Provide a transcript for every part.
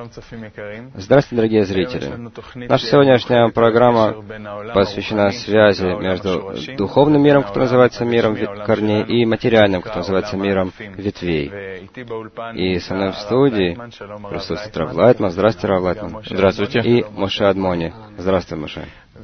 Здравствуйте, дорогие зрители. Наша сегодняшняя программа посвящена связи между духовным миром, который называется миром корней, и материальным, который называется миром ветвей. И со мной в студии присутствует Рав Лайтман. Здравствуйте, Рав Лайтман. Здравствуйте. И Моше Адмони. Здравствуй, Моше.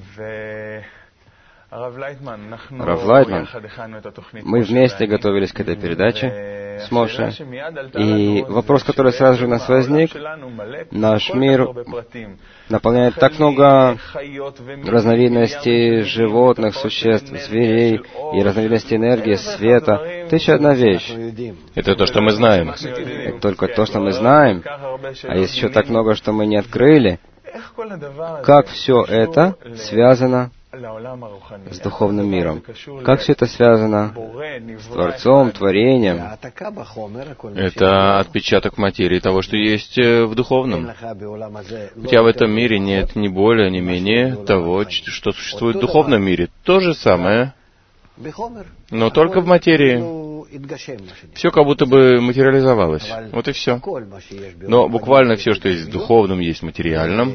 Рав Лайтман, мы вместе готовились к этой передаче с Моше, и вопрос, который сразу же у нас возник: наш мир наполняет так много разновидностей животных, существ, зверей и разновидностей энергии, света. 1001 вещь. Это то, что мы знаем. Это только то, что мы знаем, а есть еще так много, что мы не открыли. Как все это связано с духовным миром? Как все это связано с Творцом, Творением? Это отпечаток материи того, что есть в духовном. У тебя в этом мире нет ни более, ни менее того, что существует в духовном мире. То же самое, но только в материи. Все как будто бы материализовалось. Вот и все. Но буквально все, что есть в духовном, есть в материальном.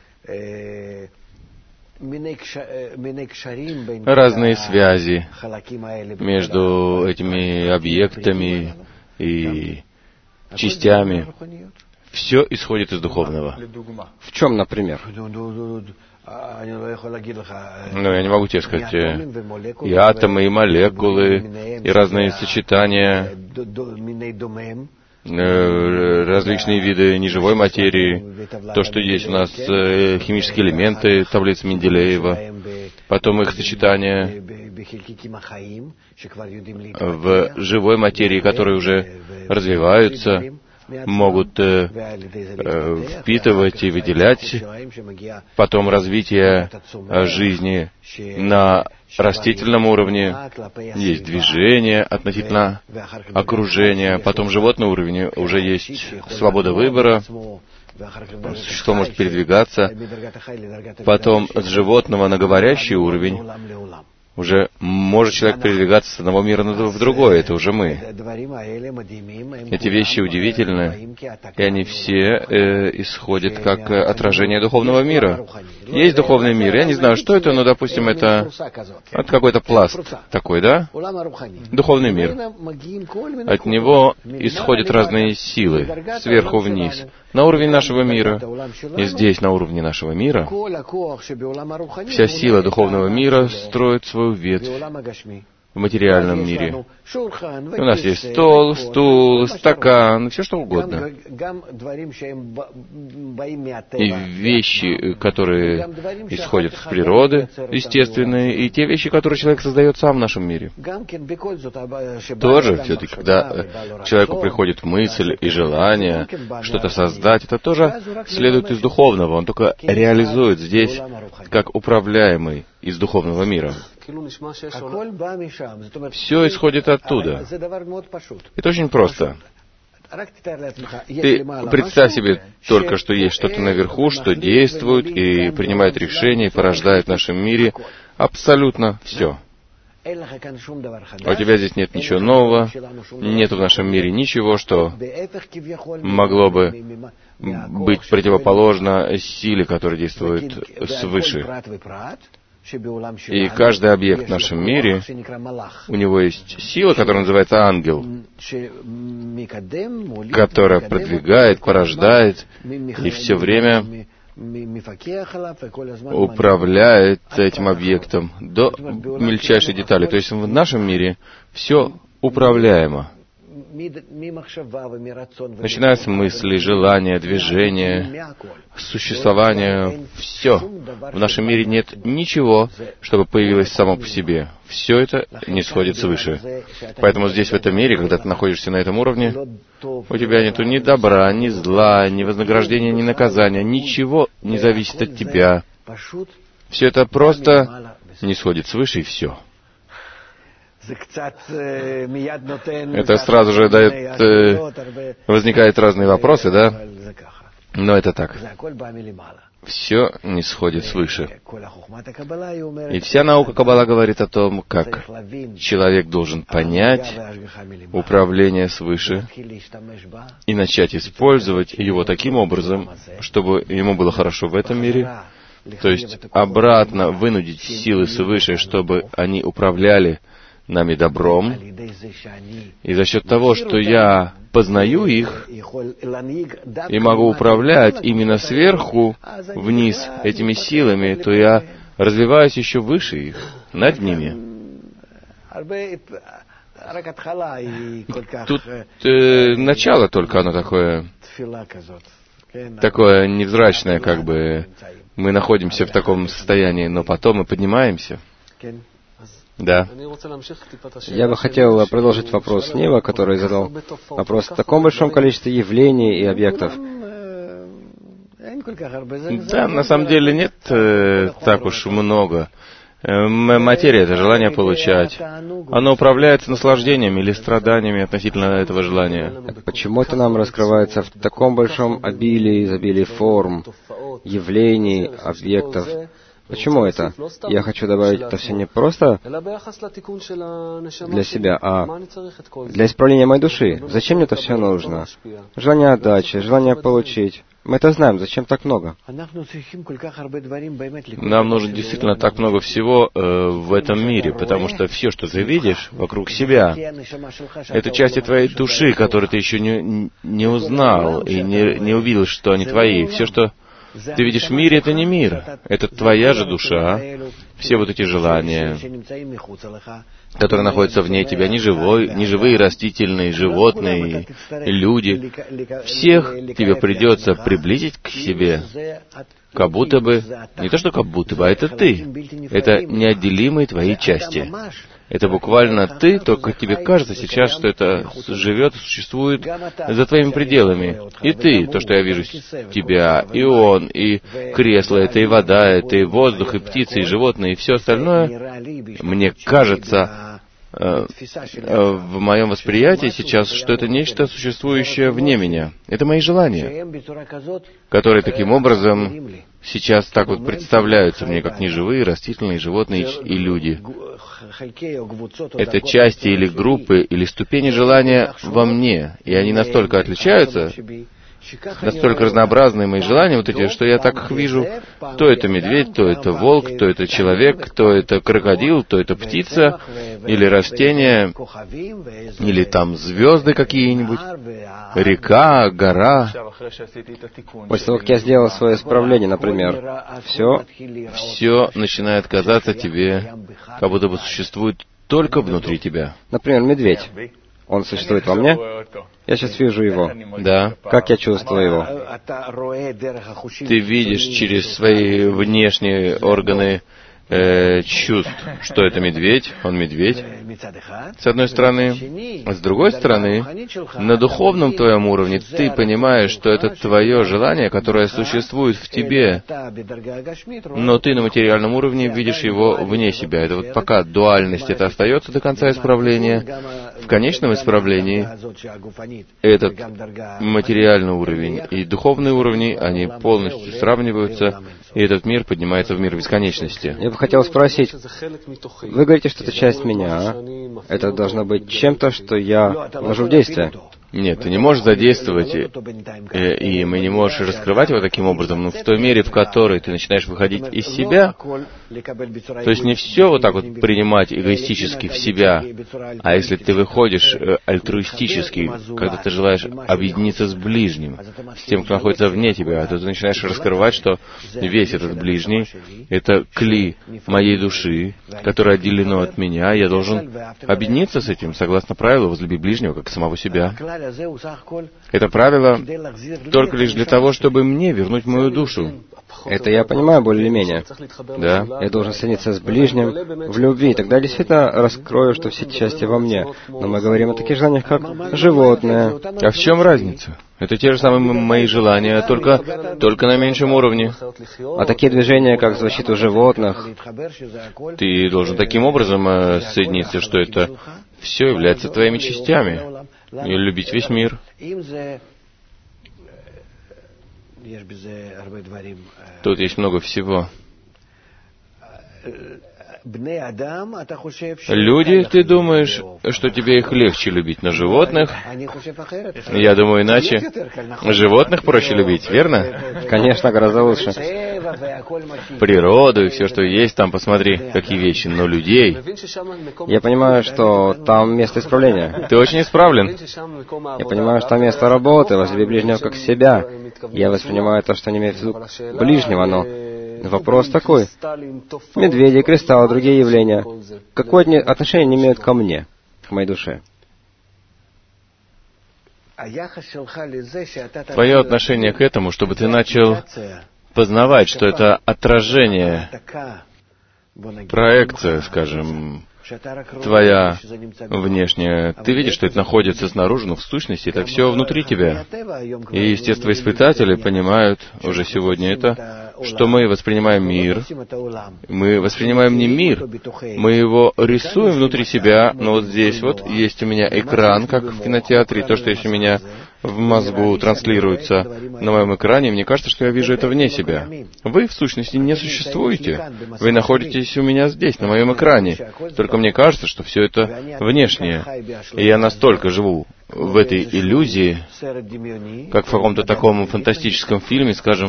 Разные связи между этими объектами и частями. Все исходит из духовного. В чем, например? Я не могу тебе сказать. И атомы, и молекулы, и разные сочетания, различные виды неживой материи, то, что есть у нас химические элементы, таблица Менделеева, потом их сочетание в живой материи, которые уже развиваются, могут впитывать и выделять, потом развитие жизни на растительном уровне, есть движение относительно окружения, потом животный уровень, уже есть свобода выбора, существо может передвигаться, потом с животного на говорящий уровень, уже может человек передвигаться с одного мира в другой, это уже мы. Эти вещи удивительны, и они все исходят как отражение духовного мира. Есть духовный мир, я не знаю, что это, но, допустим, это какой-то пласт такой, да? Духовный мир. От него исходят разные силы, сверху вниз, на уровень нашего мира. И здесь, на уровне нашего мира, вся сила духовного мира строит свою ветвь в материальном мире. И у нас есть стол, стул, стакан, все что угодно. И вещи, которые исходят из природы, естественные, и те вещи, которые человек создает сам в нашем мире. Тоже, все-таки, когда к человеку приходит мысль и желание что-то создать, это тоже следует из духовного. Он только реализует здесь, как управляемый из духовного мира. Все исходит оттуда. Это очень просто. Ты представь себе только, что есть что-то наверху, что действует и принимает решения, и порождает в нашем мире абсолютно все. А у тебя здесь нет ничего нового, нет в нашем мире ничего, что могло бы быть противоположно силе, которая действует свыше. И каждый объект в нашем мире, у него есть сила, которая называется ангел, которая продвигает, порождает и все время управляет этим объектом до мельчайшей детали. То есть в нашем мире все управляемо. Начиная с мыслей, желания, движения, существования, все. В нашем мире нет ничего, чтобы появилось само по себе. Все это не сходит свыше. Поэтому здесь, в этом мире, когда ты находишься на этом уровне, у тебя нету ни добра, ни зла, ни вознаграждения, ни наказания. Ничего не зависит от тебя. Все это просто не сходит свыше, и все. Это сразу же возникают разные вопросы, да? Но это так. Все не сходит свыше. И вся наука Каббала говорит о том, как человек должен понять управление свыше и начать использовать его таким образом, чтобы ему было хорошо в этом мире, то есть обратно вынудить силы свыше, чтобы они управляли нами добром, и за счет того, что я познаю их и могу управлять именно сверху вниз этими силами, то я развиваюсь еще выше их, над ними. Тут начало только оно такое невзрачное, как бы мы находимся в таком состоянии, но потом мы поднимаемся. Да. Я бы хотел продолжить вопрос Нива, который задал вопрос о таком большом количестве явлений и объектов. Да, на самом деле нет так уж много. Материя — это желание получать. Оно управляется наслаждением или страданиями относительно этого желания. Почему это нам раскрывается в таком большом изобилии форм, явлений, объектов? Почему это? Я хочу добавить это все не просто для себя, а для исправления моей души. Зачем мне это все нужно? Желание отдачи, желание получить. Мы это знаем, зачем так много? Нам нужно действительно так много всего в этом мире, потому что все, что ты видишь вокруг себя, это части твоей души, которые ты еще не узнал и не увидел, что они твои. Все, что ты видишь в мире, это не мир. Это твоя же душа. Все вот эти желания, которые находятся вне тебя, неживые, растительные, животные, люди. Всех тебе придется приблизить к себе, как будто бы, не то что как будто бы, а это ты. Это неотделимые твои части. Это буквально ты, только тебе кажется сейчас, что это живет, существует за твоими пределами. И ты, то, что я вижу тебя, и он, и кресло, это и вода, это и воздух, и птицы, и животные, и все остальное, мне кажется, в моем восприятии сейчас, что это нечто, существующее вне меня. Это мои желания, которые таким образом сейчас так вот представляются мне, как неживые, растительные, животные и люди. Это части или группы, или ступени желания во мне, и они настолько отличаются, настолько разнообразны мои желания, вот эти, что я так их вижу, то это медведь, то это волк, то это человек, то это крокодил, то это птица, или растение, или там звезды какие-нибудь, река, гора. После того, как я сделал свое исправление, например, все начинает казаться тебе, как будто бы существует только внутри тебя. Например, медведь. Он существует во мне. Я сейчас вижу его. Да. Как я чувствую его? Ты видишь через свои внешние органы чувств, что это медведь, он медведь, с одной стороны. А с другой стороны, на духовном твоем уровне ты понимаешь, что это твое желание, которое существует в тебе, но ты на материальном уровне видишь его вне себя. Это вот пока дуальность это остается до конца исправления. В конечном исправлении этот материальный уровень и духовный уровень, они полностью сравниваются, и этот мир поднимается в мир бесконечности. Я бы хотел спросить, вы говорите, что это часть меня, это должно быть чем-то, что я ввожу в действие. Нет, ты не можешь задействовать, и мы не можешь раскрывать его таким образом, но в той мере, в которой ты начинаешь выходить из себя, то есть не все вот так вот принимать эгоистически в себя, а если ты выходишь альтруистически, когда ты желаешь объединиться с ближним, с тем, кто находится вне тебя, то ты начинаешь раскрывать, что весь этот ближний — это кли моей души, которое отделено от меня, я должен объединиться с этим, согласно правилу «возлюби ближнего, как самого себя». Это правило только лишь для того, чтобы мне вернуть мою душу. Это я понимаю более-менее. Да. Я должен соединиться с ближним в любви, и тогда я действительно раскрою, что все части во мне. Но мы говорим о таких желаниях, как животные. А в чем разница? Это те же самые мои желания, только на меньшем уровне. А такие движения, как защиту животных, ты должен таким образом соединиться, что это все является твоими частями. И любить весь мир. Тут есть много всего. Люди, ты думаешь, что тебе их легче любить, но животных, я думаю, иначе. Животных проще любить, верно? Конечно, гораздо лучше. Природу и все, что есть, там посмотри, какие вещи, но людей. Я понимаю, что там место исправления. Ты очень исправлен. Я понимаю, что там место работы, возлюби ближнего как себя. Я воспринимаю то, что не имеет в виду ближнего, но вопрос такой. Медведи, кристаллы, другие явления. Какое отношение они имеют ко мне, к моей душе? Твое отношение к этому, чтобы ты начал познавать, что это отражение, проекция, скажем, твоя внешняя. Ты видишь, что это находится снаружи, но в сущности это все внутри тебя. И естествоиспытатели понимают уже сегодня это, что мы воспринимаем мир. Мы воспринимаем не мир, мы его рисуем внутри себя, но вот здесь вот есть у меня экран, как в кинотеатре, и то, что есть у меня в мозгу, транслируется на моем экране, мне кажется, что я вижу это вне себя. Вы, в сущности, не существуете. Вы находитесь у меня здесь, на моем экране. Только мне кажется, что все это внешнее. И я настолько живу в этой иллюзии, как в каком-то таком фантастическом фильме, скажем,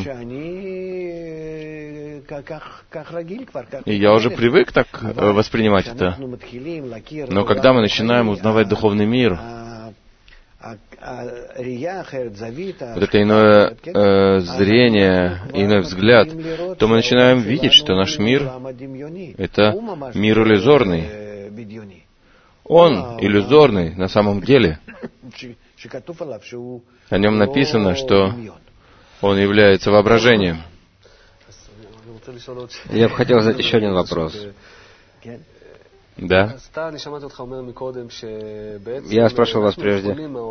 и я уже привык так воспринимать это. Но когда мы начинаем узнавать духовный мир, вот это иное зрение, иной взгляд, то мы начинаем видеть, что наш мир — это мир иллюзорный. Он иллюзорный на самом деле. О нем написано, что он является воображением. Я бы хотел задать еще один вопрос. Да. Я спрашивал вас прежде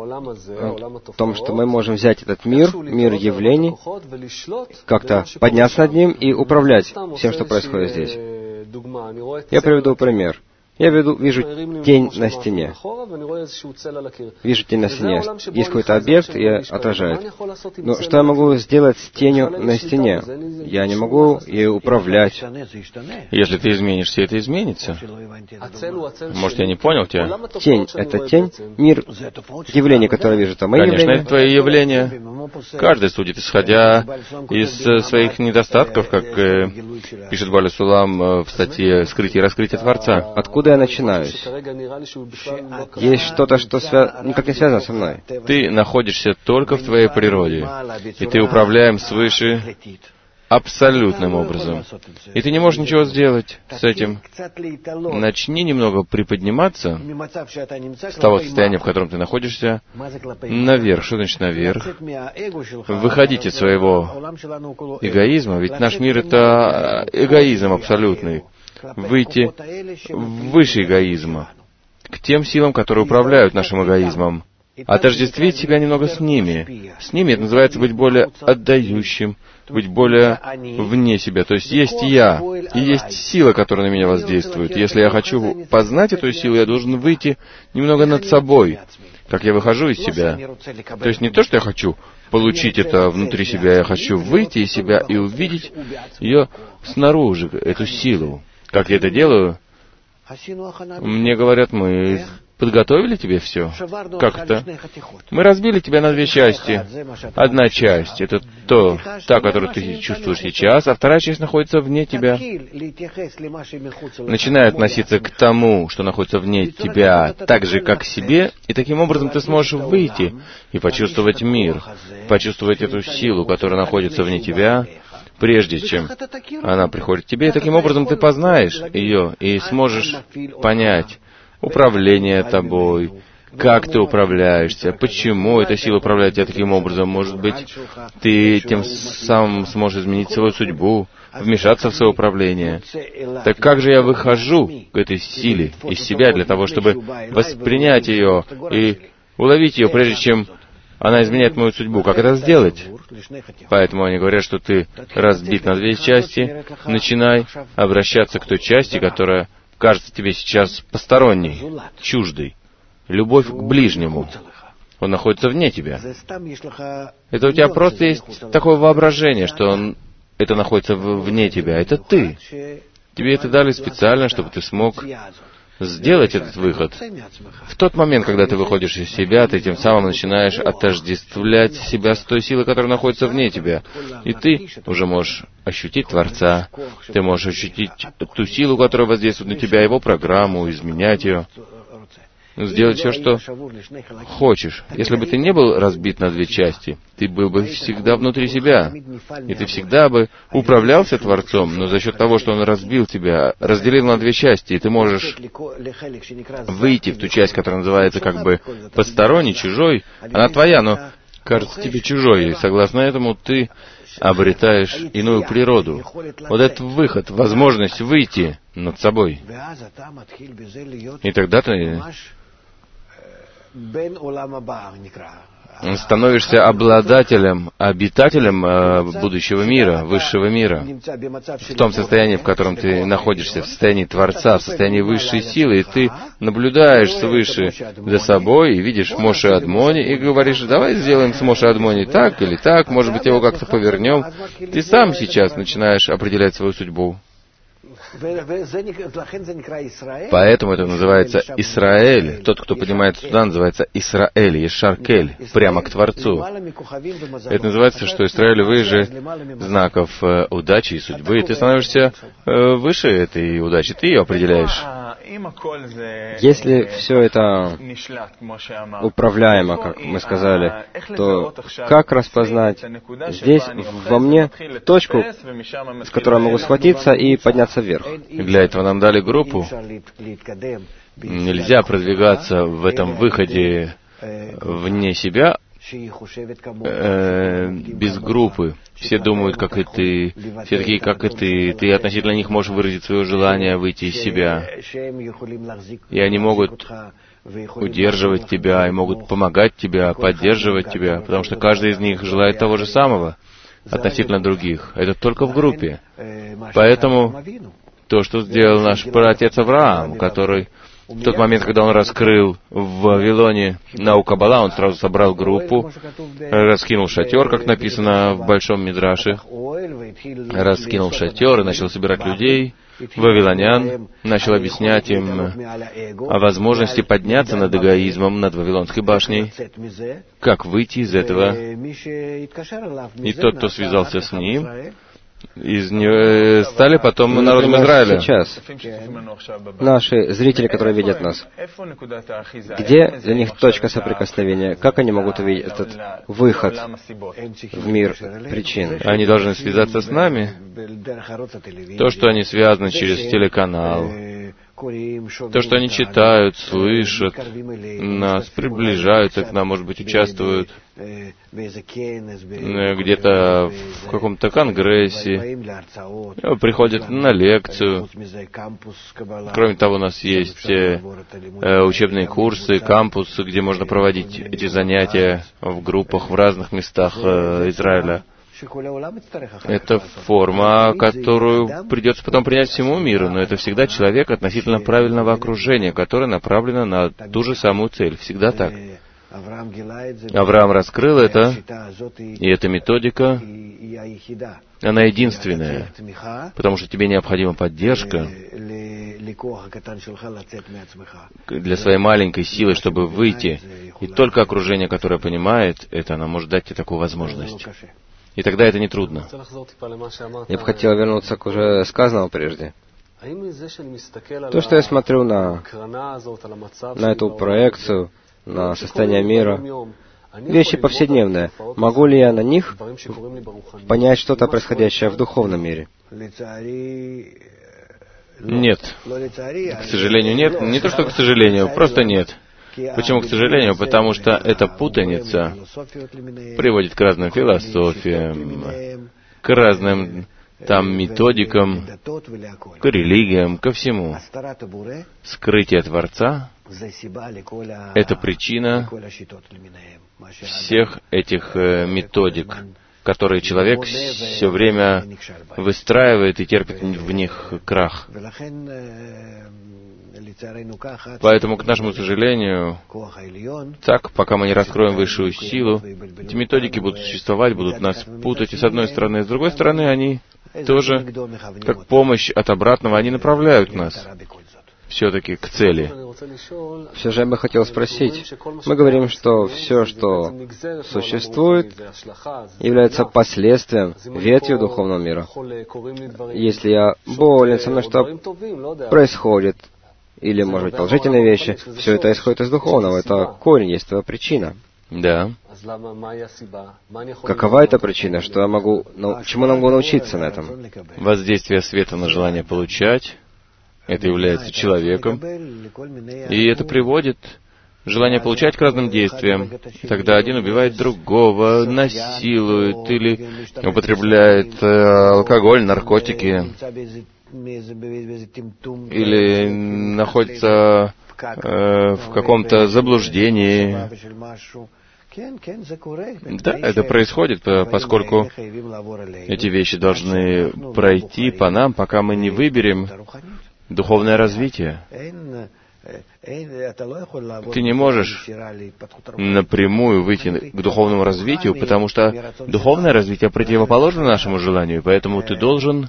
о том, что мы можем взять этот мир, мир явлений, как-то подняться над ним и управлять всем, что происходит здесь. Я приведу пример. Я вижу тень на стене. Вижу тень на стене. Есть какой-то объект и отражает. Но что я могу сделать с тенью на стене? Я не могу ею управлять. Если ты изменишься, это изменится. Может, я не понял тебя? Тень — это тень, мир, явление, которое вижу, это мои явления. Конечно, это твои явления. Каждый судит, исходя из своих недостатков, как пишет Баля Сулам в статье «Скрытие и раскрытие Творца». Откуда я начинаюсь? Есть что-то, что никак не связано со мной. Ты находишься только в твоей природе, и ты управляем свыше абсолютным образом. И ты не можешь ничего сделать с этим. Начни немного приподниматься с того состояния, в котором ты находишься, наверх. Что значит наверх? Выходить из своего эгоизма, ведь наш мир — это эгоизм абсолютный. Выйти выше эгоизма, к тем силам, которые управляют нашим эгоизмом. Отождествить себя немного с ними. С ними это называется быть более отдающим, быть более вне себя. То есть есть я, и есть сила, которая на меня воздействует. Если я хочу познать эту силу, я должен выйти немного над собой, как я выхожу из себя. То есть не то, что я хочу получить это внутри себя, я хочу выйти из себя и увидеть ее снаружи, эту силу. Как я это делаю? Мне говорят, мы подготовили тебе все. Как это? Мы разбили тебя на две части. Одна часть — это та, которую ты чувствуешь сейчас, а вторая часть находится вне тебя. Начинай относиться к тому, что находится вне тебя, так же, как к себе, и таким образом ты сможешь выйти и почувствовать мир, почувствовать эту силу, которая находится вне тебя, прежде чем она приходит к тебе, и таким образом ты познаешь ее и сможешь понять управление тобой, как ты управляешься, почему эта сила управляет тебя таким образом. Может быть, ты тем самым сможешь изменить свою судьбу, вмешаться в свое управление. Так как же я выхожу к этой силе из себя для того, чтобы воспринять ее и уловить ее, прежде чем она изменяет мою судьбу? Как это сделать? Поэтому они говорят, что ты разбит на две части. Начинай обращаться к той части, которая кажется тебе сейчас посторонней, чуждой. Любовь к ближнему. Он находится вне тебя. Это у тебя просто есть такое воображение, что это находится вне тебя. Это ты. Тебе это дали специально, чтобы ты смог сделать этот выход. В тот момент, когда ты выходишь из себя, ты тем самым начинаешь отождествлять себя с той силой, которая находится вне тебя. И ты уже можешь ощутить Творца, ты можешь ощутить ту силу, которая воздействует на тебя, его программу, изменять ее, сделать все, что хочешь. Если бы ты не был разбит на две части, ты был бы всегда внутри себя, и ты всегда бы управлялся Творцом, но за счет того, что Он разбил тебя, разделил на две части, и ты можешь выйти в ту часть, которая называется как бы посторонний, чужой, она твоя, но кажется тебе чужой, и согласно этому ты обретаешь иную природу. Вот этот выход, возможность выйти над собой. И тогда ты становишься обладателем, обитателем будущего мира, высшего мира. В том состоянии, в котором ты находишься, в состоянии Творца, в состоянии высшей силы, и ты наблюдаешь свыше за собой и видишь Моше Адмони, и говоришь, давай сделаем с Моше Адмони так или так, может быть, его как-то повернем. Ты сам сейчас начинаешь определять свою судьбу. Поэтому это называется Исраэль. Тот, кто поднимается туда, называется Исраэль, Ешаркель, прямо к Творцу. Это называется, что Исраэль выше знаков удачи и судьбы, и ты становишься выше этой удачи, ты ее определяешь. Если все это управляемо, как мы сказали, то как распознать здесь во мне точку, с которой я могу схватиться и подняться вверх? Для этого нам дали группу. Нельзя продвигаться в этом выходе вне себя без группы. Все думают, как и ты, все такие, как и ты относительно них можешь выразить свое желание выйти из себя. И они могут удерживать тебя, и могут помогать тебе, поддерживать тебя, потому что каждый из них желает того же самого относительно других. Это только в группе. Поэтому то, что сделал наш праотец Авраам, который в тот момент, когда он раскрыл в Вавилоне науку Каббала, он сразу собрал группу, раскинул шатер, как написано в Большом Мидраше, раскинул шатер и начал собирать людей, вавилонян, начал объяснять им о возможности подняться над эгоизмом, над Вавилонской башней, как выйти из этого. И тот, кто связался с ним, из нее стали потом народом Израиля. Сейчас наши зрители, которые видят нас, где для них точка соприкосновения? Как они могут увидеть этот выход в мир причин? Они должны связаться с нами. То, что они связаны через телеканал, то, что они читают, слышат нас, приближаются к нам, может быть, участвуют где-то в каком-то конгрессе, приходят на лекцию. Кроме того, у нас есть учебные курсы, кампусы, где можно проводить эти занятия в группах в разных местах Израиля. Это форма, которую придется потом принять всему миру, но это всегда человек относительно правильного окружения, которое направлено на ту же самую цель. Всегда так. Авраам раскрыл это, и эта методика, она единственная, потому что тебе необходима поддержка для своей маленькой силы, чтобы выйти, и только окружение, которое понимает это, оно может дать тебе такую возможность. И тогда это нетрудно. Я бы хотел вернуться к уже сказанному прежде. То, что я смотрю на эту проекцию, на состояние мира, вещи повседневные, могу ли я на них понять что-то происходящее в духовном мире? Нет. К сожалению, нет. Не то, что к сожалению, просто нет. Почему, к сожалению? Потому что эта путаница приводит к разным философиям, к разным там методикам, к религиям, ко всему. Скрытие Творца — это причина всех этих методик, которые человек все время выстраивает и терпит в них крах. Поэтому, к нашему сожалению, так, пока мы не раскроем высшую силу, эти методики будут существовать, будут нас путать, и с одной стороны, и с другой стороны, они тоже, как помощь от обратного, они направляют нас все-таки к цели. Все же я бы хотел спросить. Мы говорим, что все, что существует, является последствием, ветвью духовного мира. Если я болен, со мной что происходит, или, может быть, положительные вещи, все это исходит из духовного. Это корень, есть твоя причина. Да. Какова эта причина? Что я могу, чему я могу научиться на этом? Воздействие света на желание получать. Это является человеком, и это приводит желание получать к разным действиям. Тогда один убивает другого, насилует или употребляет алкоголь, наркотики, или находится в каком-то заблуждении. Да, это происходит, поскольку эти вещи должны пройти по нам, пока мы не выберем духовное развитие. Ты не можешь напрямую выйти к духовному развитию, потому что духовное развитие противоположно нашему желанию, поэтому ты должен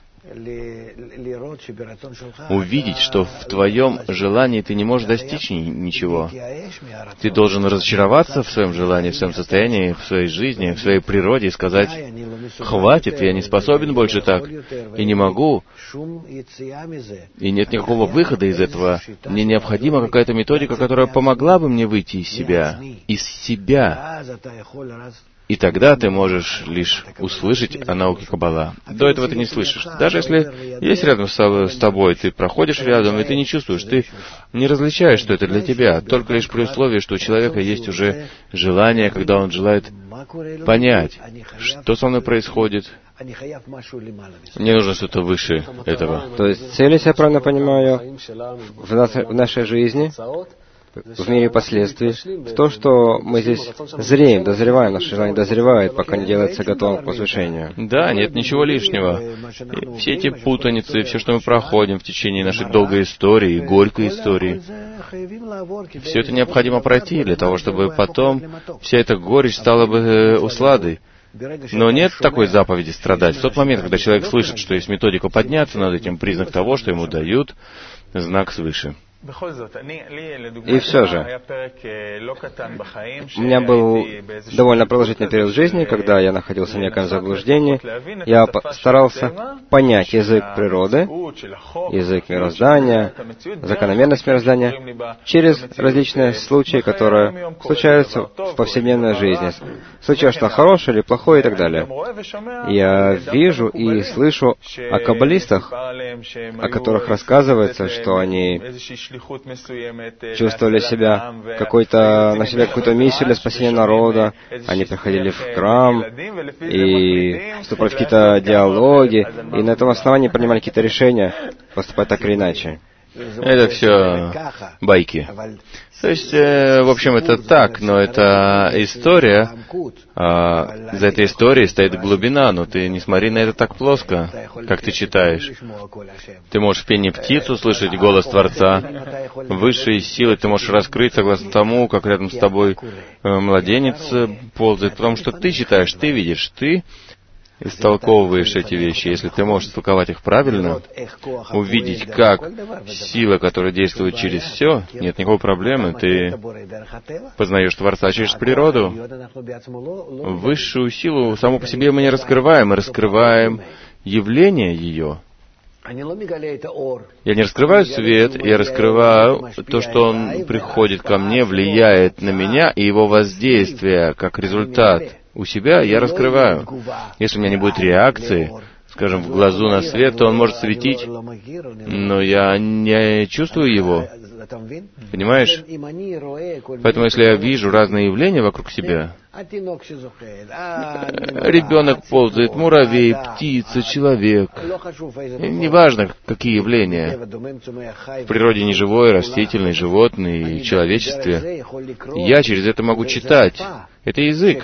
увидеть, что в твоем желании ты не можешь достичь ничего. Ты должен разочароваться в своем желании, в своем состоянии, в своей жизни, в своей природе и сказать: «Хватит, я не способен больше так, и не могу, и нет никакого выхода из этого. Мне необходима какая-то методика, которая помогла бы мне выйти из себя, И тогда ты можешь лишь услышать о науке Каббала. До этого ты не слышишь. Даже если есть рядом с тобой, ты проходишь рядом, и ты не чувствуешь, ты не различаешь, что это для тебя, только лишь при условии, что у человека есть уже желание, когда он желает понять, что со мной происходит. Мне нужно что-то выше этого. То есть цель, если я правильно понимаю, в нашей жизни, в мире последствий, в то, что мы здесь зреем, дозреваем, наше желание дозревает, пока не делается готовым к возвышению. Да, нет ничего лишнего. И все эти путаницы, все, что мы проходим в течение нашей долгой истории, горькой истории, все это необходимо пройти для того, чтобы потом вся эта горечь стала бы усладой. Но нет такой заповеди страдать. В тот момент, когда человек слышит, что есть методика подняться над этим, признак того, что ему дают знак свыше. И все же, у меня был довольно продолжительный период жизни, когда я находился в неком заблуждении. Я старался понять язык природы, язык мироздания, закономерность мироздания через различные случаи, которые случаются в повседневной жизни. Случилось что хорошее или плохое и так далее. Я вижу и слышу о каббалистах, о которых рассказывается, что они чувствовали себя на себя какую-то миссию для спасения народа. Они приходили в храм и вступали в какие-то диалоги, и на этом основании принимали какие-то решения поступать так или иначе. Это все байки. То есть, в общем, это так, но это история. За этой историей стоит глубина, но ты не смотри на это так плоско, как ты читаешь. Ты можешь в пении птиц услышать голос Творца. Высшие силы ты можешь раскрыть согласно тому, как рядом с тобой младенец ползает, потому что ты читаешь, ты видишь, ты истолковываешь эти вещи. Если ты можешь истолковать их правильно, увидеть, как сила, которая действует через все, нет никакой проблемы. Ты познаешь Творца через природу. Высшую силу саму по себе мы не раскрываем, мы раскрываем явление ее. Я не раскрываю свет, я раскрываю то, что он приходит ко мне, влияет на меня, и его воздействие как результат у себя я раскрываю. Если у меня не будет реакции, скажем, в глазу на свет, то он может светить, но я не чувствую его. Понимаешь? Поэтому, если я вижу разные явления вокруг себя, ребенок ползает, муравей, птица, человек, неважно, какие явления, в природе неживое, растительное, животное и человечестве, я через это могу читать. Это язык,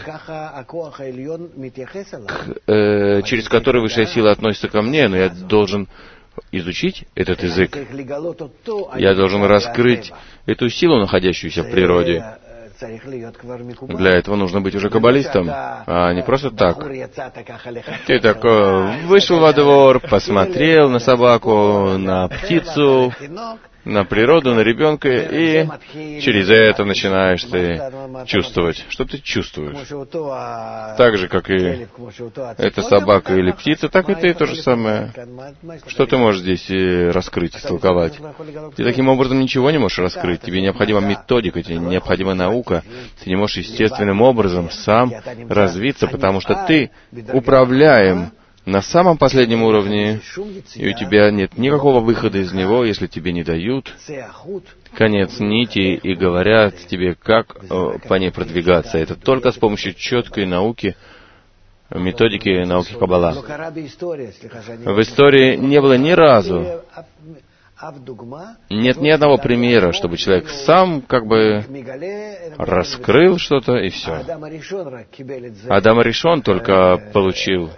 через который высшая сила относится ко мне, но я должен изучить этот язык, я должен раскрыть эту силу, находящуюся в природе. Для этого нужно быть уже каббалистом, а не просто так. Ты так вышел во двор, посмотрел на собаку, на птицу, на природу, на ребенка, и через это начинаешь ты чувствовать. Что ты чувствуешь? Так же, как и эта собака или птица, так и ты то же самое. Что ты можешь здесь раскрыть, истолковать? Ты таким образом ничего не можешь раскрыть. Тебе необходима методика, тебе необходима наука. Ты не можешь естественным образом сам развиться, потому что ты управляем на самом последнем уровне, и у тебя нет никакого выхода из него, если тебе не дают конец нити и говорят тебе, как по ней продвигаться. Это только с помощью четкой науки, методики науки Каббала. В истории не было ни разу, нет ни одного примера, чтобы человек сам как бы раскрыл что-то, и все. Адам Аришон только получил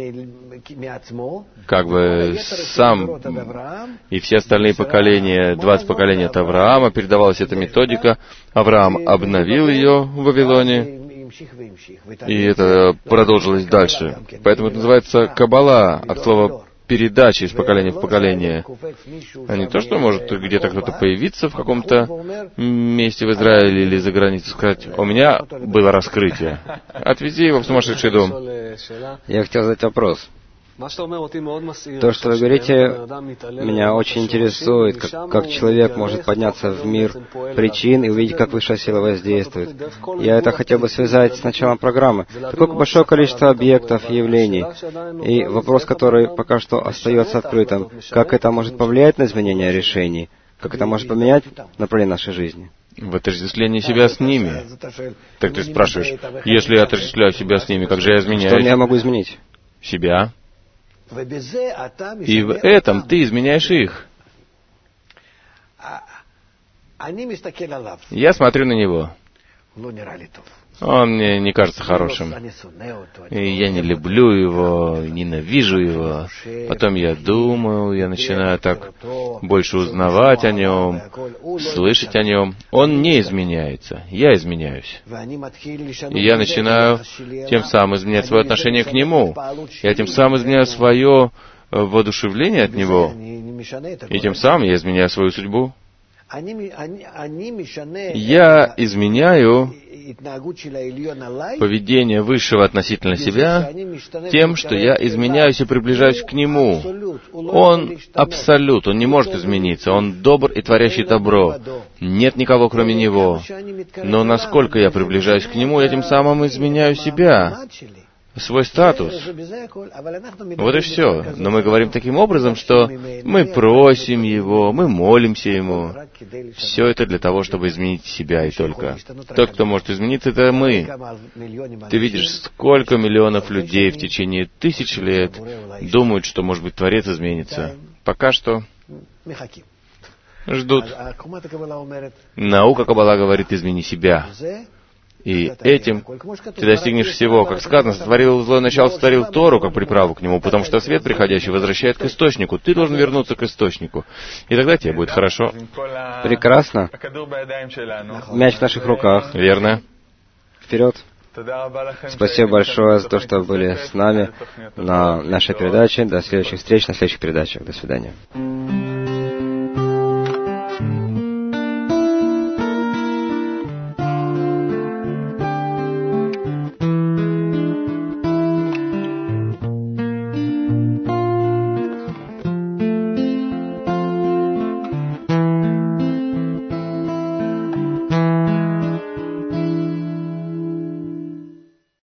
как бы сам, и все остальные поколения, 20 поколений от Авраама, передавалась эта методика. Авраам обновил ее в Вавилоне, и это продолжилось дальше. Поэтому это называется Каббала, от слова передачи из поколения в поколение. А не то, что может где-то кто-то появиться в каком-то месте в Израиле или за границей, сказать: у меня было раскрытие. Отвези его в сумасшедший дом. Я хотел задать вопрос. То, что вы говорите, меня очень интересует, как человек может подняться в мир причин и увидеть, как высшая сила воздействует. Я это хотел бы связать с началом программы. Такое большое количество объектов, явлений. И вопрос, который пока что остается открытым, как это может повлиять на изменение решений, как это может поменять направление нашей жизни. В отождествлении себя с ними. Так ты спрашиваешь, если я отождествляю себя с ними, как же я изменяюсь? Что я могу изменить? Себя. И в этом ты изменяешь их. Я смотрю на него. Он мне не кажется хорошим. И я не люблю его, ненавижу его. Потом я думаю, я начинаю так больше узнавать о нем, слышать о нем. Он не изменяется, я изменяюсь. И я начинаю тем самым изменять свое отношение к нему. Я тем самым изменяю свое воодушевление от него. И тем самым я изменяю свою судьбу. Я изменяю поведение Высшего относительно себя тем, что я изменяюсь и приближаюсь к Нему. Он абсолют, Он не может измениться. Он добр и творящий добро. Нет никого, кроме Него. Но насколько я приближаюсь к Нему, я тем самым изменяю себя, свой статус. Вот и все. Но мы говорим таким образом, что мы просим Его, мы молимся Ему. Все это для того, чтобы изменить себя и только. Тот, кто может измениться, это мы. Ты видишь, сколько миллионов людей в течение 1000 лет думают, что, может быть, Творец изменится. Пока что ждут. Наука Каббала говорит: измени себя. И этим ты достигнешь всего. Как сказано, сотворил злое начало, сотворил Тору как приправу к нему, потому что свет приходящий возвращает к источнику. Ты должен вернуться к источнику. И тогда тебе будет хорошо. Прекрасно. Мяч в наших руках. Верно. Вперед. Спасибо большое за то, что были с нами на нашей передаче. До следующих встреч на следующих передачах. До свидания.